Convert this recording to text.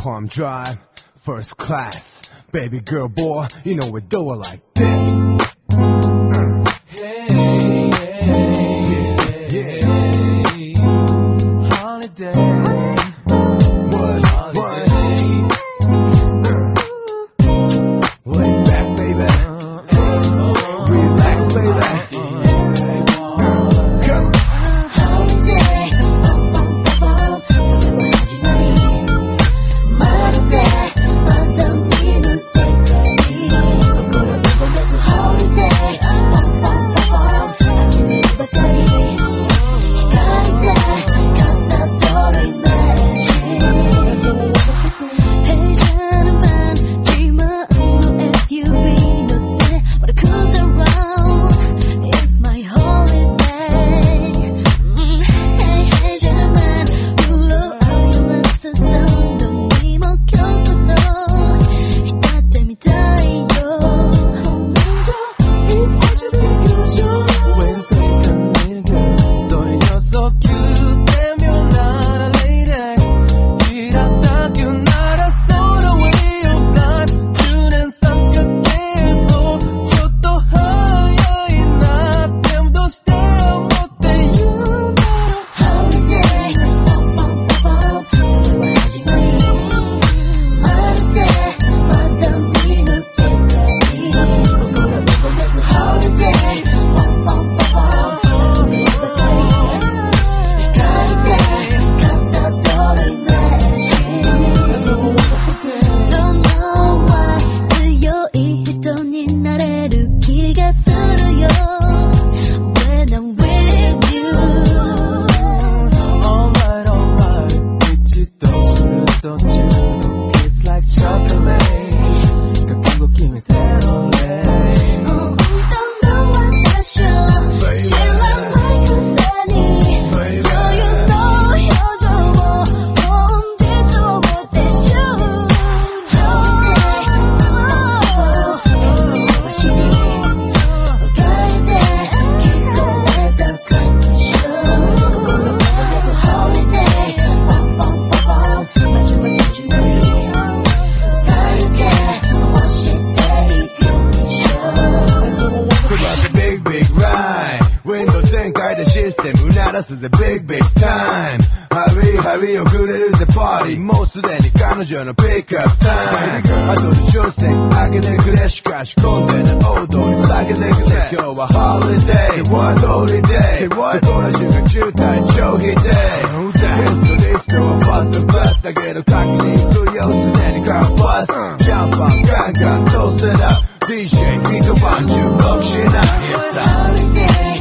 Palm Drive, first class. Baby girl, boy, you know we do it like this. Hey, yeah, yeah. Holiday. What? Holiday. Lay back, baby. Relax, baby. System 鳴らすぜ Big Big Time ハリー遅れるぜパーティーもうすでに彼女のピックアップタイムあとで挑戦上げてくれしかし込んでね大通り下げてくぜ今日は Holiday 通りでそこら中が渋滞超ヒデゲストリストはファーストクラスだけど確認不要常にカンパスシャンパンガンガン通せな DJ 一晩中ロックしな It's a holiday